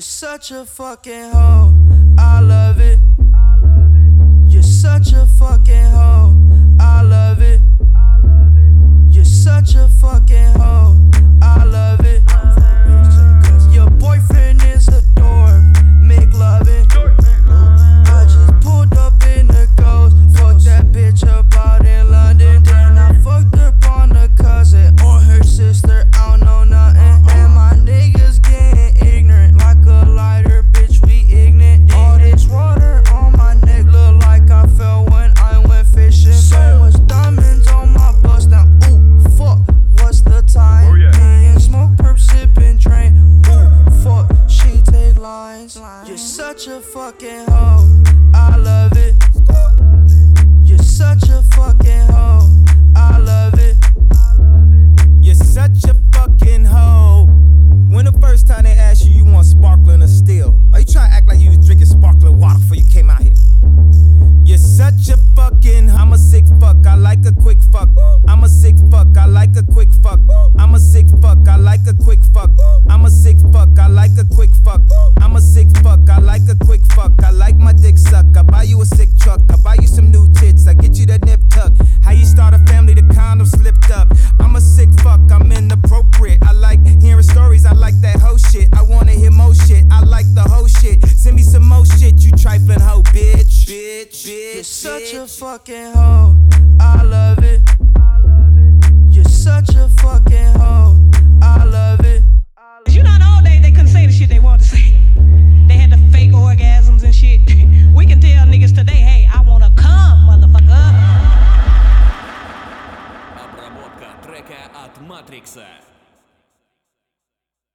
such a fucking hoe, I love it. You're such a fucking hoe, I love it. You're such a fucking hoe, I love it. Your boyfriend is a dork, make loving. I just pulled up in the Ghost, fucked that bitch up out in London. Then I fucked up on the cousin or her sister, I don't know nothing. And my niggas getting ignorant like a lighter, bitch, we ignorant. All this water on my neck look like I fell when I went fishing. So much diamonds on my bust now, ooh, fuck, what's the time? Me and smoke, perp, sipping, train, ooh, fuck, she take lines. You're such a fucking hoe, I love it. You're such a fucking hoe, I love it. You're such a fucking hoe. When the first time they asked you want sparkling or still? Or you try to act like you was drinking sparkling water before you came out here? You're such a fucking, I'm a sick fuck, I like a quick fuck. I'm a sick fuck, I like a quick fuck. I'm a sick fuck, I like a quick fuck. I'm a sick fuck, I like a quick fuck. I'm a sick fuck, I like a quick fuck. I like my dick suck, I buy you a sick truck. I buy you some new tits, I get you that nip tuck. How you start a family, the condom slipped up. I'm a sick fuck, I'm inappropriate. I like hearing stories, I like that hoe shit. I wanna hear more shit, I like the whole shit. Send me some more shit, you trifling hoe, bitch. Bitch, bitch. You're such a fucking hoe, I love it. You're such a fucking hoe, I love it. You know, in the old days, they couldn't say the shit they wanted to say. They had the fake orgasms and shit. We can tell niggas today, hey, I wanna come, motherfucker. Обработка трека от Матрикса.